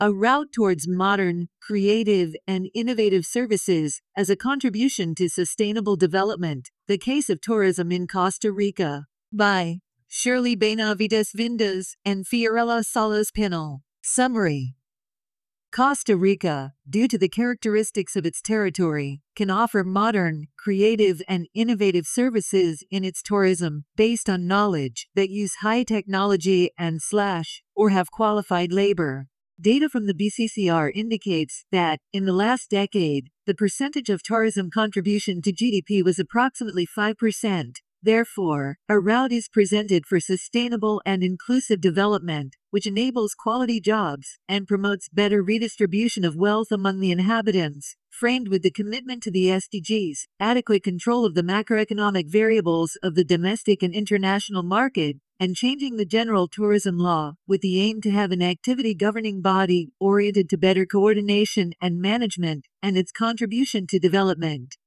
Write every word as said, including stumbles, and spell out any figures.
a route towards modern, creative, and innovative services as a contribution to sustainable development. The Case of Tourism in Costa Rica, by Shirley Benavides Vindas and Fiorella Salas Pinal. Summary: Costa Rica, due to the characteristics of its territory, can offer modern, creative, and innovative services in its tourism based on knowledge that use high technology and slash or have qualified labor. Data from the B C C R indicates that, in the last decade, the percentage of tourism contribution to G D P was approximately five percent. Therefore, a route is presented for sustainable and inclusive development, which enables quality jobs and promotes better redistribution of wealth among the inhabitants, framed with the commitment to the S D Gs, adequate control of the macroeconomic variables of the domestic and international market, and changing the general tourism law, with the aim to have an activity governing body oriented to better coordination and management and its contribution to development.